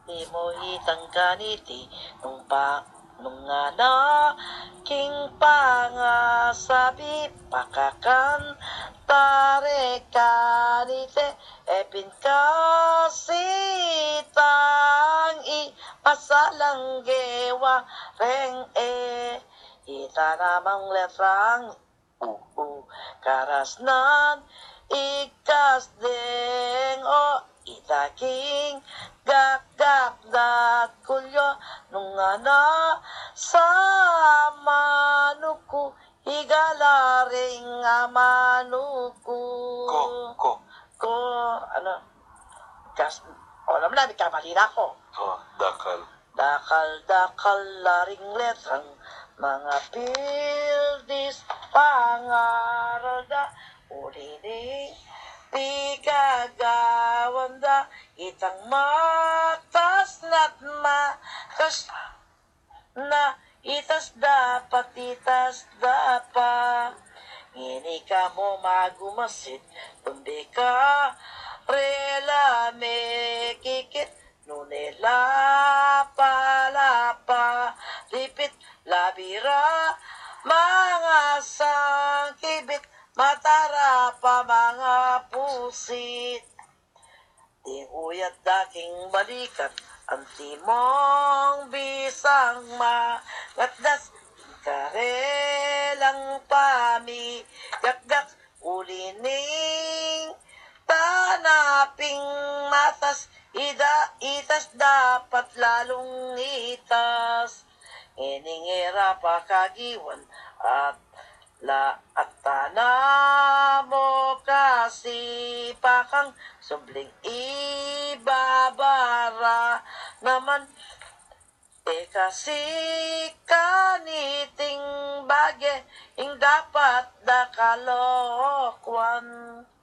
Imo hitang kaniti nung nga na king pangasabi pakakan tare kanite epin kasitang i masalanggewa reng ita namang letrang karasnan ikas deng o itaking gak dat kulyo nung ana sa manuku higalaring amanuku ko ano kas alam na kamali na ako Dakal. dakal laring letrang mga pildis pangaralda ulining di kagawanda itang matas na't matas na itas dapat ini ka mo magumasit kundi ka rela mekikit nunela palapa lipit labira mga sangkibit matara pa mga pusit di uyat daking balikat ang timong bisang magatdas karelang pami gakgak ulining tanaping matas itas dapat lalong itas iningira pa kagiwan at tanamo kasi pakang subling ibabara naman kasi kaniting bagay ing dapat dakalokwan